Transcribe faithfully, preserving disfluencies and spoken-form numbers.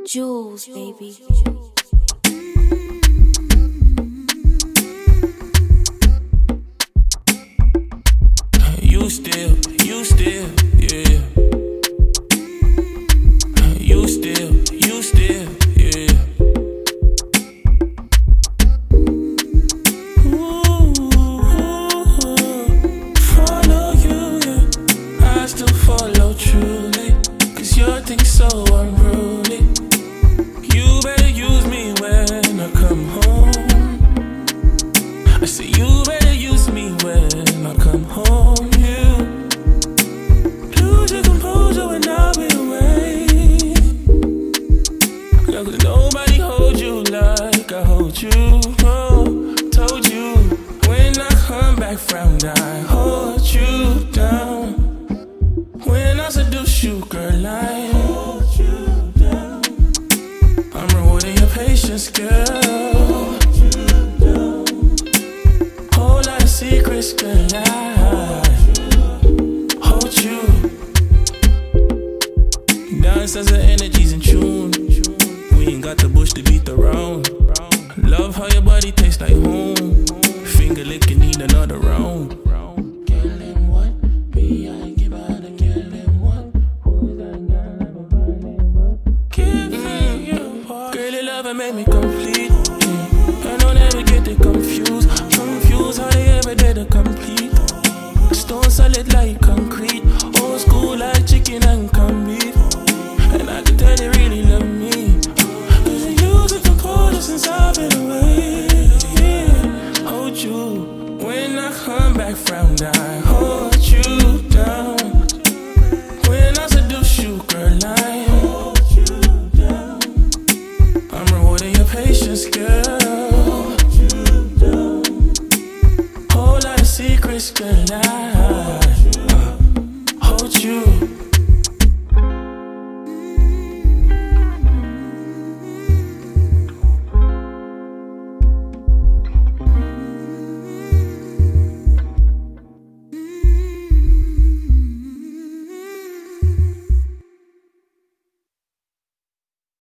Jules, baby. You still, you still, yeah. You still, you still, yeah. Ooh, follow you, yeah. I still follow truly, 'cause your thing's so unruly. You better use me when I come home. I say you better use me when I come home. Lose your composure when I'll be away. Yeah, 'cause nobody holds you like I hold you. Oh, told you when I come back round, I hold you down. When I seduce you, girl, I hold you down. I'm rewarding your patience, girl. Hold you down. Whole lot of secrets, girl, I hold you. Dance as the energy's in tune. We ain't got the bush to beat around. Love how your body tastes like home. Finger licking, need another round. Kill him what? Me, I ain't give out to kill him what? Who's that guy ever find him what? Give you what? Girl, your love made me complete. I don't ever get it confused. Confused how they ever did it complete. Stone solid like concrete. Old school like chicken and corned beef. And I can tell you really love me, 'cause you use it to pull us since I've been away. Yeah. Hold you when I come back round, I hold you down. When I seduce you, girl, I hold you down. I'm rewarding your patience, girl. Hold you down. Whole lot of secrets, girl, I uh, hold you.